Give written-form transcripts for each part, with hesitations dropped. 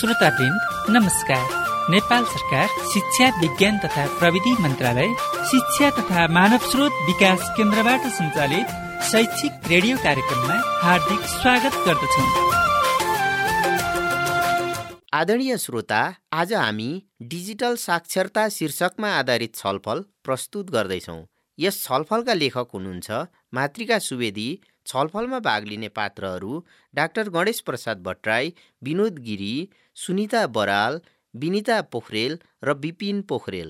श्रोतावृन्द नमस्कार। नेपाल सरकार शिक्षा विज्ञान तथा प्रविधि मन्त्रालय शिक्षा तथा मानव स्रोत विकास केन्द्रबाट सञ्चालित शैक्षिक रेडियो कार्यक्रममा हार्दिक स्वागत गर्दछौँ। आदरणीय श्रोता, आज हामी डिजिटल साक्षरता शीर्षकमा आधारित छलफल प्रस्तुत गर्दैछौँ। यस छलफलका लेखक हुनुहुन्छ मातृका सुवेदी। छलफलमा भाग लिने पात्रहरू डाक्टर गणेश प्रसाद भट्टराई, विनोद गिरी, सुनिता बराल, विनिता पोखरेल र विपिन पोखरेल।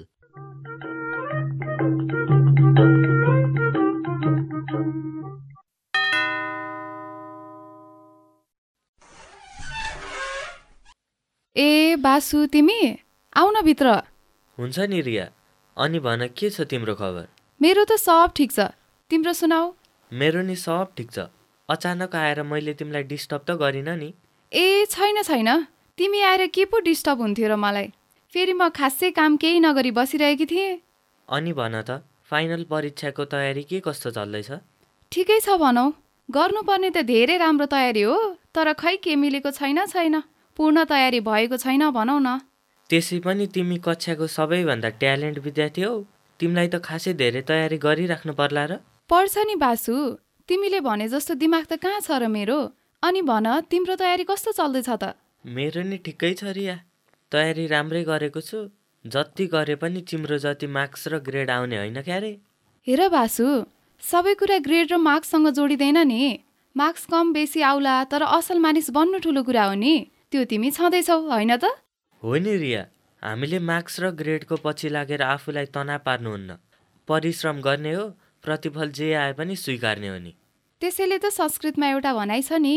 ए बासु, तिमी आउ न भित्र। हुन्छ नि रिया, अनि भन के छ तिम्रो खबर? मेरो त सब ठिक छ, तिम्रो सुनाऊ। मेरो नि सब ठिक छ। अचानक आएर मैले तिमीलाई डिस्टर्ब त गरिनँ नि? ए छैन, तिमी आएर के पो डिस्टर्ब हुन्थ्यो र मलाई। फेरि म खासै काम केही नगरी बसिरहेकी थिएँ। अनि भन त, फाइनल परीक्षाको तयारी के कस्तो चल्दैछ? ठिकै छ भनौ। गर्नुपर्ने त धेरै राम्रो तयारी हो, तर खै के मिलेको छैन। पूर्ण तयारी भएको छैन भनौ न। त्यसै पनि तिमी कक्षाको सबैभन्दा ट्यालेन्ट विद्यार्थी हौ, तिमीलाई त खासै धेरै तयारी गरिराख्नु पर्ला र? पर्छ नि बासु, तिमीले भने जस्तो दिमाग त कहाँ छ र मेरो। अनि भन, तिम्रो तयारी कस्तो चल्दैछ त? मेरो नि ठिकै छ रिया, तयारी राम्रै गरेको छु। जति गरे पनि तिम्रो जति मार्क्स र ग्रेड आउने होइन क्यारे। हेर बासु, सबै कुरा ग्रेड र मार्क्ससँग जोडिँदैन नि। मार्क्स कम बेसी आउला, तर असल मानिस बन्नु ठुलो कुरा हो नि। त्यो तिमी छँदैछौ होइन त? हो नि रिया, हामीले मार्क्स र ग्रेडको पछि लागेर आफूलाई तनाव पार्नुहुन्न। परिश्रम गर्ने हो, प्रतिफल जे आए पनि स्वीकार्ने हो नि। त्यसैले त संस्कृतमा एउटा भनाइ छ नि,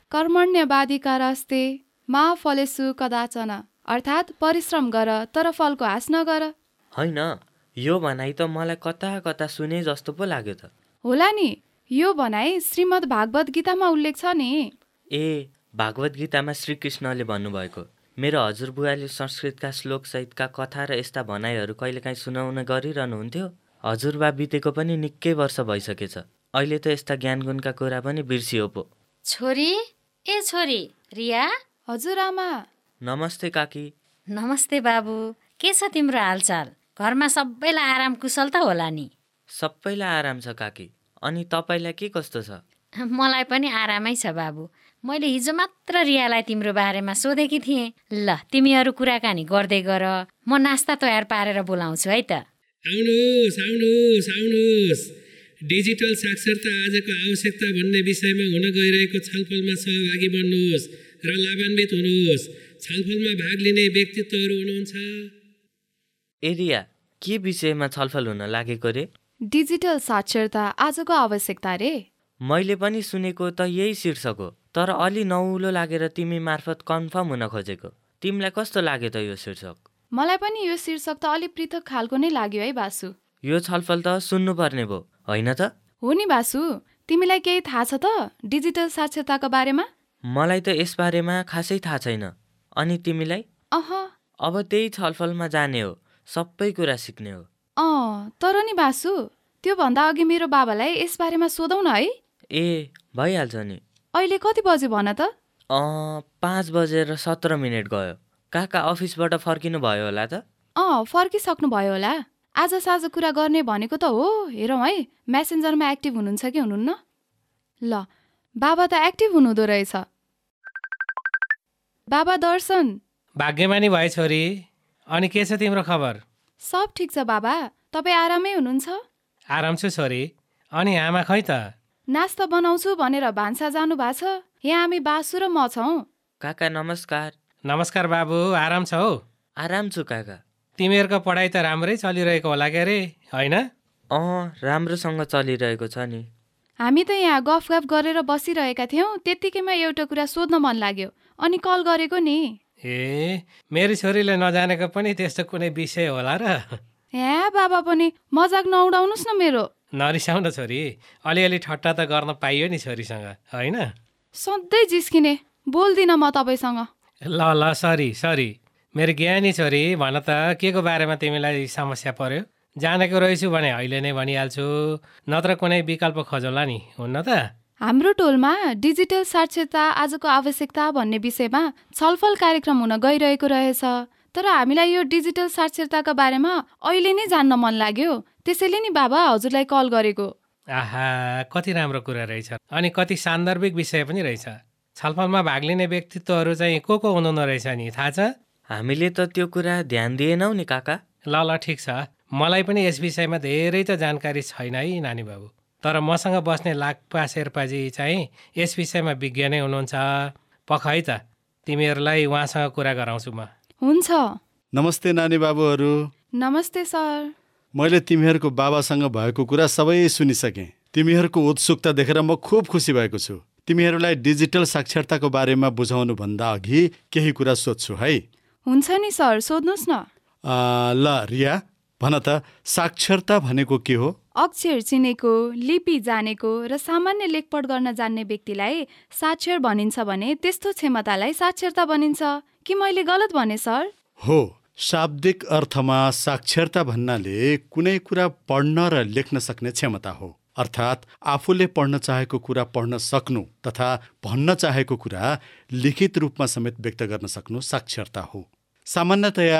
कर्मण्यवाधिकारस्ते मा फलेषु कदाचन, अर्थात् परिश्रम गर तर फलको आश नगर। होइन, यो भनाइ त मलाई कता सुने जस्तो पो लाग्यो त। होला नि, यो भनाइ श्रीमद् भागवत गीतामा उल्लेख छ नि। ए, भागवत गीतामा श्रीकृष्णले भन्नुभएको। मेरो हजुरबुवाले संस्कृतका श्लोकसहितका कथा र यस्ता भनाइहरू कहिलेकाहीँ सुनाउन गरिरहनुहुन्थ्यो। हजुरबा बितेको पनि निकै वर्ष भइसकेछ। अहिले त यस्ता ज्ञानगुणका कुरा पनि बिर्सियो पो। छोरी, ए छोरी, रिया। हजुर आमा। नमस्ते काकी। नमस्ते बाबु। के छ तिम्रो हालचाल? घरमा सबैलाई आराम कुशल त होला नि? सबैलाई आराम छ काकी। अनि तपाईँलाई के कस्तो छ? मलाई पनि आरामै छ बाबु। मैले हिजो मात्र रियालाई तिम्रो बारेमा सोधेकी थिएँ। ल, तिमीहरू कुराकानी गर्दै गर, म नास्ता तयार पारेर बोलाउँछु है त। आउनुहोस्। डिजिटल साक्षरता आजको आवश्यकता भन्ने विषयमा हुन गइरहेको छलफलमा सहभागी बन्नुहोस् र लाभान्वित हुनुहोस्। छलफलमा भाग लिने व्यक्तित्वहरू हुनुहुन्छ। एरिया, के विषयमा छलफल हुन लागेको रे? डिजिटल साक्षरता आजको आवश्यकता रे। मैले पनि सुनेको त यही शीर्षक हो, तर अलि नौलो लागेर तिमी मार्फत कन्फर्म हुन खोजेको। तिमीलाई कस्तो लाग्यो त यो शीर्षक? मलाई पनि यो शीर्षक त अलि पृथक खालको नै लाग्यो है बासु। यो छलफल त सुन्नुपर्ने भयो होइन त? हो नि बासु, तिमीलाई केही थाहा छ त डिजिटल साक्षरताको बारेमा? मलाई त यसबारेमा खासै थाहा छैन। अनि तिमीलाई? अब त्यही छलफलमा जाने हो, सबै कुरा सिक्ने हो। तर नि बासु, त्योभन्दा अघि मेरो बाबालाई यसबारेमा सोधौ न है। ए, भइहाल्छ नि। अहिले कति बजे भन त? 5:17 गयो। काका अफिसबाट फर्किनु भयो होला त? फर्किसक्नु भयो होला। आज साँझ कुरा गर्ने भनेको त हो। हेरौँ है, मेसेन्जरमा एक्टिभ हुनुहुन्छ कि हुनुहुन्न। ल, बाबा त एक्टिभ हुनुहुँदो रहेछ। बाबा दर्शन। भाग्यमानी भयो छोरी। अनि के छ तिम्रो खबर? सब ठिक छ बाबा, तपाईँ आरामै हुनुहुन्छ? आराम छु छोरी। अनि आमा खै त? नास्ता बनाउँछु भनेर भान्सा जानु भएको छ। यहाँ हामी बासु र म छौँ। काका नमस्कार। नमस्कार बाबु, आराम छ हौ? आराम छु काका। तिमीहरूको पढाइ त राम्रै चलिरहेको होला के रे, होइन? राम्रोसँग चलिरहेको छ नि। हामी त यहाँ गफ गरेर बसिरहेका थियौँ, त्यत्तिकैमा एउटा कुरा सोध्न मन लाग्यो, अनि कल गरेको नि। ए, मेरो छोरीले नजानेको पनि त्यस्तो कुनै विषय होला र? बाबा पनि मजाक नउडाउनुहोस् न मेरो। नरिसाउ न छोरी, अलिअलि ठट्टा त गर्न पाइयो नि छोरीसँग, होइन? सधैँ जिस्किने, बोल्दिनँ म तपाईँसँग। ल सरी। मेरो ज्ञानी छोरी, भन त के को बारेमा तिमीलाई समस्या पर्यो? जानेको रहेछु भने अहिले नै भनिहाल्छु, नत्र कुनै विकल्प खोजौँला नि, हुन्न त? हाम्रो टोलमा डिजिटल साक्षरता आजको आवश्यकता भन्ने विषयमा छलफल कार्यक्रम हुन गइरहेको रहेछ। तर हामीलाई यो डिजिटल साक्षरताका बारेमा अहिले नै जान्न मन लाग्यो, त्यसैले नि बाबा हजुरलाई कल गरेको। आहा, कति राम्रो कुरा रहेछ अनि कति सान्दर्भिक विषय पनि रहेछ। छलफलमा भाग लिने व्यक्तित्वहरू चाहिँ को हुनुहुन्न रहेछ नि, थाहा छ? हामीले त त्यो कुरा ध्यान दिएनौ नि काका। ल ठिक छ, मलाई पनि यस विषयमा धेरै त जानकारी छैन है नानी बाबु। तर मसँग बस्ने लाक्पा शेर्पाजी चाहिँ यस विषयमा विज्ञ नै हुनुहुन्छ। पख है त, तिमीहरूलाई उहाँसँग कुरा गराउँछु म। हुन्छ। नमस्ते नानी बाबुहरू। नमस्ते सर। मैले तिमीहरूको बाबासँग भएको कुरा सबै सुनिसकेँ। तिमीहरूको उत्सुकता देखेर म खुब खुसी भएको छु। तिमीहरूलाई डिजिटल साक्षरताको बारेमा बुझाउनुभन्दा अघि केही कुरा सोध्छु है। हुन्छ नि सर, सोध्नुहोस् न। ल रिया, भन त साक्षरता भनेको के हो? अक्षर चिनेको, लिपि जानेको र सामान्य लेखपढ गर्न जान्ने व्यक्तिलाई साक्षर भनिन्छ भने त्यस्तो क्षमतालाई साक्षरता भनिन्छ। कि मैले गलत भने सर? हो, शाब्दिक अर्थमा साक्षरता भन्नाले कुनै कुरा पढ्न र लेख्न सक्ने क्षमता हो। अर्थात् आफूले पढ्न चाहेको कुरा पढ्न सक्नु तथा भन्न चाहेको कुरा लिखित रूपमा समेत व्यक्त गर्न सक्नु साक्षरता हो। सामान्यतया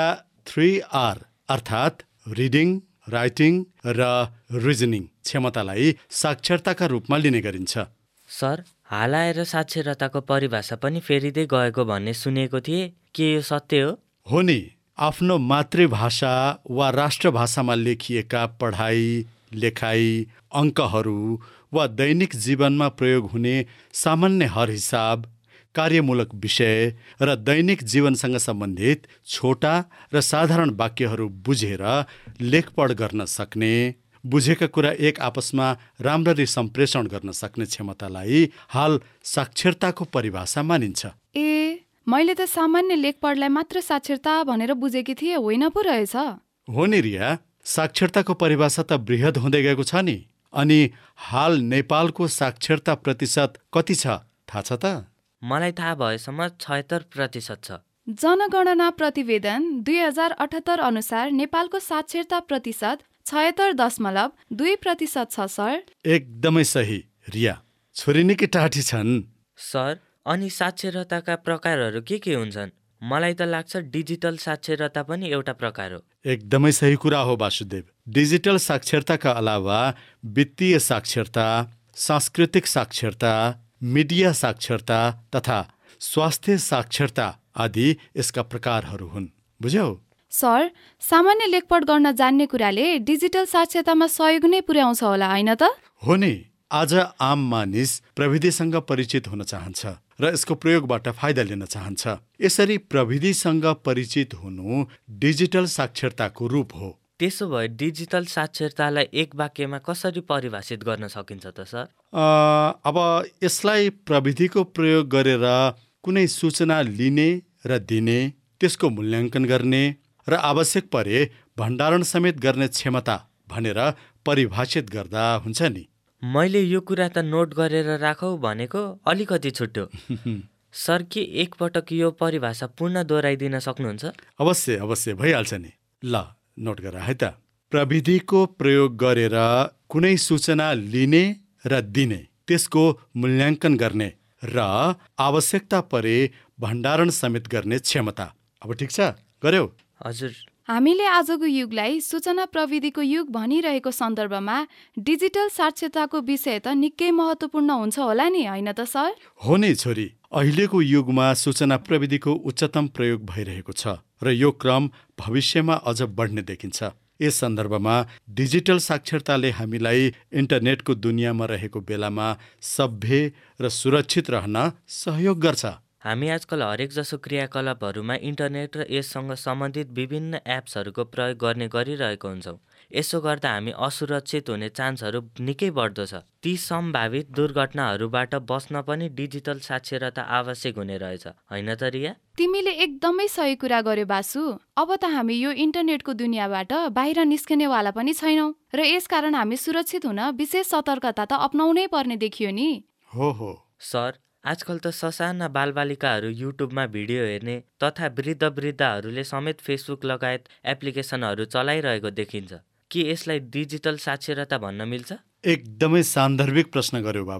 3R अर्थात् रिडिङ, राइटिङ र रिजनिङ क्षमतालाई साक्षरताका रूपमा लिने गरिन्छ। सर, हाल आएर साक्षरताको परिभाषा पनि फेरिँदै गएको भन्ने सुनेको थिएँ, के यो सत्य हो? हो नि, आफ्नो मातृभाषा वा राष्ट्रभाषामा लेखिएका पढाइ, लेखाइ, अङ्कहरू वा दैनिक जीवनमा प्रयोग हुने सामान्य हर हिसाब, कार्यमूलक विषय र दैनिक जीवनसँग सम्बन्धित छोटा र साधारण वाक्यहरू बुझेर लेखपढ गर्न सक्ने, बुझेका कुरा एक आपसमा राम्ररी सम्प्रेषण गर्न सक्ने क्षमतालाई हाल साक्षरताको परिभाषा मानिन्छ। ए, मैले त सामान्य लेखपढलाई मात्र साक्षरता भनेर बुझेकी थिएँ, होइन पो रहेछ? हो नि रिया, साक्षरताको परिभाषा त बृहत हुँदै गएको छ नि। अनि हाल नेपालको साक्षरता प्रतिशत कति छ थाहा छ त? मलाई थाहा भएसम्म 76% छ। जनगणना प्रतिवेदन 2078 अनुसार नेपालको साक्षरता प्रतिशत 76.2% छ सर। एकदमै सही रिया, छोरी निकै टाठी छन्। सर, अनि साक्षरताका प्रकारहरू के हुन्छन्? मलाई त लाग्छ डिजिटल साक्षरता पनि एउटा प्रकार हो। एकदमै सही कुरा हो वासुदेव। डिजिटल साक्षरताका अलावा वित्तीय साक्षरता, सांस्कृतिक साक्षरता, मिडिया साक्षरता तथा स्वास्थ्य साक्षरता आदि यसका प्रकारहरू हुन्। बुझ्यौ? सर, सामान्य लेखपढ गर्न जान्ने कुराले डिजिटल साक्षरतामा सहयोग नै पुर्याउँछ होला, होइन त? हो नि, आज आम मानिस प्रविधिसँग परिचित हुन चाहन्छ र यसको प्रयोगबाट फाइदा लिन चाहन्छ। यसरी प्रविधिसँग परिचित हुनु डिजिटल साक्षरताको रूप हो। त्यसो भए डिजिटल साक्षरतालाई एक वाक्यमा कसरी परिभाषित गर्न सकिन्छ त सर? अब यसलाई प्रविधिको प्रयोग गरेर कुनै सूचना लिने र दिने, त्यसको मूल्याङ्कन गर्ने र आवश्यक परे भण्डारण समेत गर्ने क्षमता भनेर परिभाषित गर्दा हुन्छ नि। मैले यो कुरा त नोट गरेर राखौ भनेको अलिकति छुट्यो। सर, के एकपटक यो परिभाषा पूर्ण दोहोऱ्याइदिन सक्नुहुन्छ? अवश्य भइहाल्छ नि। ल नोट गर है त। प्रविधिको प्रयोग गरेर कुनै सूचना लिने र दिने, त्यसको मूल्याङ्कन गर्ने र आवश्यकता परे भण्डारण समेत गर्ने क्षमता। अब ठिक छ, गर्यौ? हजुर। हामीले आजको युगलाई सूचना प्रविधिको युग भनिरहेको सन्दर्भमा डिजिटल साक्षरताको विषय त निकै महत्त्वपूर्ण हुन्छ होला नि, होइन त सर? हो नि छोरी, अहिलेको युगमा सूचना प्रविधिको उच्चतम प्रयोग भइरहेको छ र यो क्रम भविष्यमा अझ बढ्ने देखिन्छ। यस सन्दर्भमा डिजिटल साक्षरताले हामीलाई इन्टरनेटको दुनियाँमा रहेको बेलामा सभ्य र सुरक्षित रहन सहयोग गर्छ। हामी आजकल हरेक जसो क्रियाकलापहरूमा इन्टरनेट र यससँग सम्बन्धित विभिन्न एप्सहरूको प्रयोग गर्ने गरिरहेको हुन्छौँ। यसो गर्दा हामी असुरक्षित हुने चान्सहरू निकै बढ्दो छ। ती सम्भावित दुर्घटनाहरूबाट बस्न पनि डिजिटल साक्षरता आवश्यक हुने रहेछ, होइन त रिया? तिमीले एकदमै सही कुरा गर्यो बासु। अब त हामी यो इन्टरनेटको दुनियाँबाट बाहिर निस्कनेवाला पनि छैनौँ र यसकारण हामी सुरक्षित हुन विशेष सतर्कता त अपनाउनै पर्ने देखियो नि। हो सर, आजकल त ससाना बालबालिकाहरू युट्युबमा भिडियो हेर्ने तथा वृद्धहरूले समेत फेसबुक लगायत एप्लिकेसनहरू चलाइरहेको देखिन्छ। के यसलाई डिजिटल साक्षरता भन्न मिल्छ? एकदमै सान्दर्भिक प्रश्न गर्यो बाबु।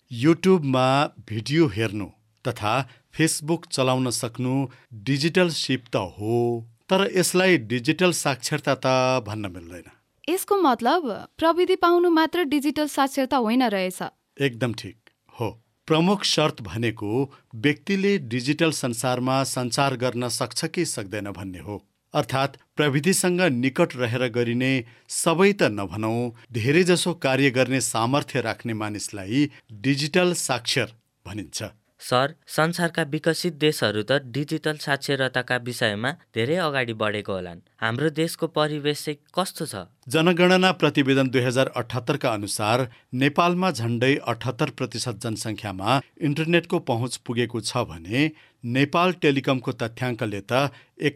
युट्युबमा भिडियो हेर्नु तथा फेसबुक चलाउन सक्नु डिजिटल सिप त हो, तर यसलाई डिजिटल साक्षरता त भन्न मिल्दैन। यसको मतलब प्रविधि पाउनु मात्र डिजिटल साक्षरता होइन रहेछ। एकदम ठिक हो। प्रमुख शर्त भनेको व्यक्तिले डिजिटल संसारमा सञ्चार गर्न सक्छ कि सक्दैन भन्ने हो। अर्थात् प्रविधिसँग निकट रहेर गरिने सबै त नभनौँ, धेरैजसो कार्य गर्ने सामर्थ्य राख्ने मानिसलाई डिजिटल साक्षर भनिन्छ। सर, संसारका विकसित देशहरू त डिजिटल साक्षरताका विषयमा धेरै अगाडि बढेको होलान्। हाम्रो देशको परिवेश चाहिँ कस्तो छ? जनगणना प्रतिवेदन 2078 का अनुसार नेपालमा झण्डै 78% जनसङ्ख्यामा इन्टरनेटको पहुँच पुगेको छ भने नेपाल टेलिकमको तथ्याङ्कले त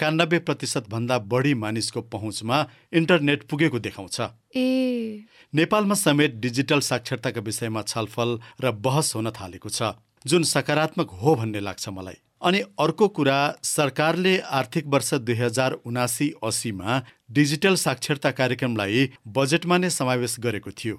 91% भन्दा बढी मानिसको पहुँचमा इन्टरनेट पुगेको देखाउँछ। नेपालमा समेत डिजिटल साक्षरताका विषयमा छलफल र बहस हुन थालेको छ, जुन सकारात्मक हो भन्ने लाग्छ मलाई। अनि अर्को कुरा, सरकारले आर्थिक वर्ष 2079-80 मा डिजिटल साक्षरता कार्यक्रमलाई बजेटमा नै समावेश गरेको थियो।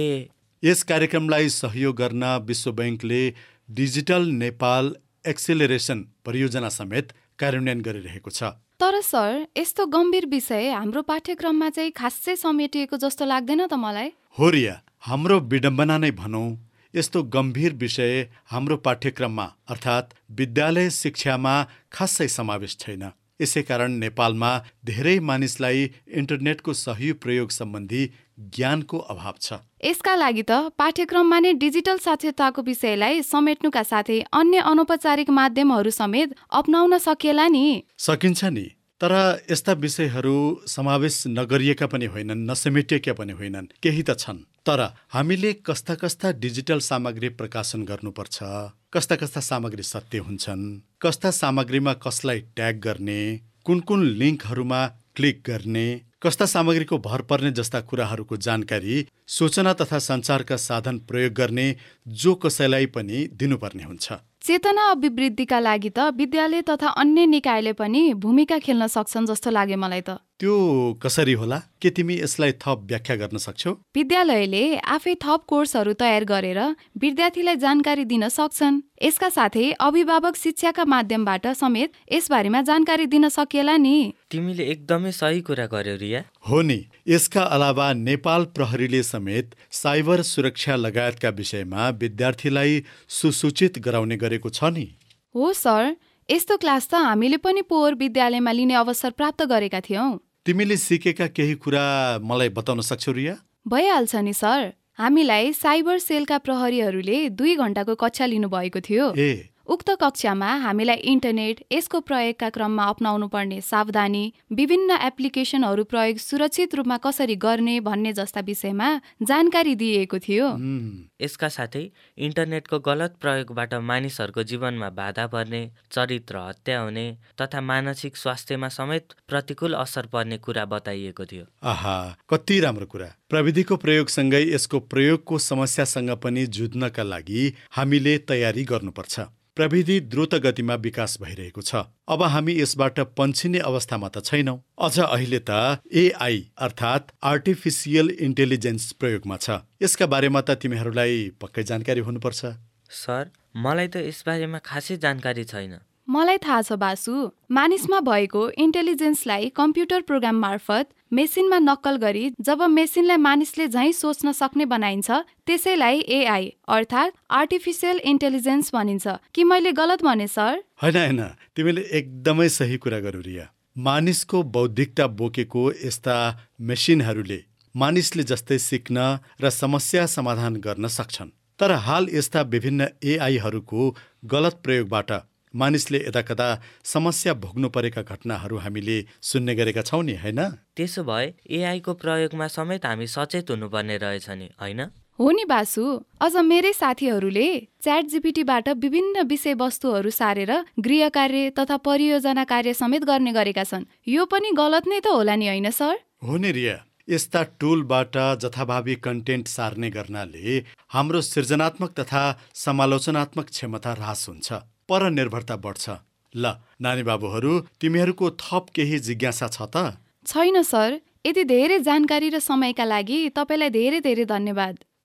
यस कार्यक्रमलाई सहयोग गर्न विश्व बैंकले डिजिटल नेपाल एक्सेलरेसन परियोजना समेत कार्यान्वयन गरिरहेको छ। तर सर, यस्तो गम्भीर विषय हाम्रो पाठ्यक्रममा चाहिँ खासै समेटिएको जस्तो लाग्दैन त मलाई। हो रिया, हाम्रो विडम्बना नै भनौँ, यस्तो गम्भीर विषय हाम्रो पाठ्यक्रममा अर्थात् विद्यालय शिक्षामा खासै समावेश छैन। यसैकारण नेपालमा धेरै मानिसलाई इन्टरनेटको सही प्रयोग सम्बन्धी ज्ञानको अभाव छ। यसका लागि त पाठ्यक्रममा नै डिजिटल साक्षरताको विषयलाई समेट्नुका साथै अन्य अनौपचारिक माध्यमहरू समेत अपनाउन सकिएला नि। सकिन्छ नि, तर यस्ता विषयहरू समावेश नगरिएका पनि होइनन्, नसमेटिएका पनि होइनन्, केही त छन्। तर हामीले कस्ता कस्ता डिजिटल सामग्री प्रकाशन गर्नुपर्छ, कस्ता कस्ता सामग्री सत्य हुन्छन्, कस्ता सामग्रीमा कसलाई ट्याग गर्ने, कुन कुन लिङ्कहरूमा क्लिक गर्ने, कस्ता सामग्रीको भर पर्ने जस्ता कुराहरूको जानकारी सूचना तथा सञ्चारका साधन प्रयोग गर्ने जो कसैलाई पनि दिनुपर्ने हुन्छ। चेतना अभिवृद्धिका लागि त विद्यालय तथा अन्य निकायले पनि भूमिका खेल्न सक्छन् जस्तो लाग्यो मलाई त। त्यो कसरी होला? के तिमी यसलाई थप व्याख्या गर्न सक्छौ? विद्यालयले आफै थप कोर्सहरू तयार गरेर विद्यार्थीलाई जानकारी दिन सक्छन्। यसका साथै अभिभावक शिक्षाका माध्यमबाट समेत यसबारेमा जानकारी दिन सकिएला नि। तिमीले एकदमै सही कुरा गर्यौ रिया। हो नि, यसका अलावा नेपाल प्रहरीले समेत साइबर सुरक्षा लगायतका विषयमा विद्यार्थीलाई सुसूचित गराउने गरेको छ नि। हो सर, यस्तो क्लास त हामीले पनि पोहोर विद्यालयमा लिने अवसर प्राप्त गरेका थियौँ। तिमीले सिकेका केही कुरा मलाई बताउन सक्छौ रिया? भइहाल्छ नि सर। हामीलाई साइबर सेलका प्रहरीहरूले 2 घण्टाको कक्षा लिनुभएको थियो। उक्त कक्षामा हामीलाई इन्टरनेट, यसको प्रयोगका क्रममा अपनाउनु पर्ने सावधानी, विभिन्न एप्लिकेसनहरू प्रयोग सुरक्षित रूपमा कसरी गर्ने भन्ने जस्ता विषयमा जानकारी दिएको थियो। यसका साथै इन्टरनेटको गलत प्रयोगबाट मानिसहरूको जीवनमा बाधा पर्ने, चरित्र हत्या हुने तथा मानसिक स्वास्थ्यमा समेत प्रतिकूल असर पर्ने कुरा बताइएको थियो। आहा, कति राम्रो कुरा। प्रविधिको प्रयोगसँगै यसको प्रयोगको समस्यासँग पनि जुझ्नका लागि हामीले तयारी गर्नुपर्छ। प्रविधि द्रुत गतिमा विकास भइरहेको छ। अब हामी यसबाट पन्छिने अवस्थामा त छैनौं। अझ अहिले त एआई अर्थात् आर्टिफिसियल इन्टेलिजेन्स प्रयोगमा छ। यसका बारेमा त तिमीहरूलाई पक्कै जानकारी हुनुपर्छ। सर, मलाई त यसबारेमा खासै जानकारी छैन। मलाई थाहा छ बासु। मानिसमा भएको इन्टेलिजेन्सलाई कम्प्युटर प्रोग्राम मार्फत मेसिनमा नक्कल गरी जब मेसिनलाई मानिसले झैँ सोच्न सक्ने बनाइन्छ, त्यसैलाई एआई अर्थात् आर्टिफिसियल इन्टेलिजेन्स भनिन्छ। कि मैले गलत भने सर? होइन, तिमीले एकदमै सही कुरा गर्यौ रिया। मानिसको बौद्धिकता बोकेको यस्ता मेसिनहरूले मानिसले जस्तै सिक्न र समस्या समाधान गर्न सक्छन्। तर हाल यस्ता विभिन्न एआईहरूको गलत प्रयोगबाट मानिसले यदाकदा समस्या भोग्नु परेका घटनाहरू हामीले सुन्ने गरेका छौँ नि, होइन? त्यसो भए एआईको प्रयोगमा समेत हामी सचेत हुनुपर्ने रहेछ नि, होइन? हो नि बासु। अझ मेरै साथीहरूले च्याट जीपीटीबाट विभिन्न विषयवस्तुहरू सारेर गृह कार्य तथा परियोजना कार्य समेत गर्ने गरेका छन्। यो पनि गलत नै त होला नि, होइन सर? हो नि रिया। यस्ता टुलबाट जथाभावी कन्टेन्ट सार्ने गर्नाले हाम्रो सृजनात्मक तथा समालोचनात्मक क्षमता ह्रास हुन्छ, परनिर्भरता बढ्छ। ल नानी बाबुहरू, तिमीहरूको थप केही जिज्ञासा छ त? छैन सर। यति धेरै जानकारी र समयका लागि तपाईँलाई धेरै धेरै धन्यवाद।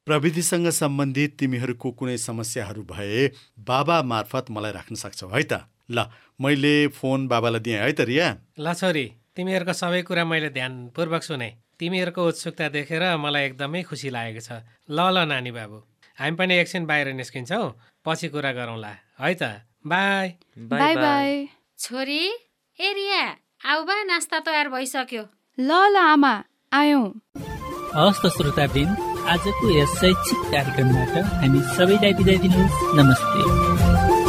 प्रविधिसँग सम्बन्धित तिमीहरूको कुनै समस्याहरू भए बाबा मार्फत मलाई राख्न सक्छौ है त। ल मैले फोन बाबालाई दिएँ है त रिया। ल छोरी, तिमीहरूको सबै कुरा मैले ध्यानपूर्वक सुने। तिमीहरूको उत्सुकता देखेर मलाई एकदमै खुसी लागेको छ। ल नानी बाबु, हामी पनि एकछिन बाहिर निस्किन्छौँ, पछि कुरा गरौँला है त। Bye bye bye. छोरी, ए रिया, आऊ बा, नास्ता तयार भइसक्यो। ल आमा, आयौँ। हवस् त श्रोतावृन्द, आजको यस शैक्षिक कार्यक्रमबाट हामी सबैलाई बिदा दिनुहोस्। नमस्ते।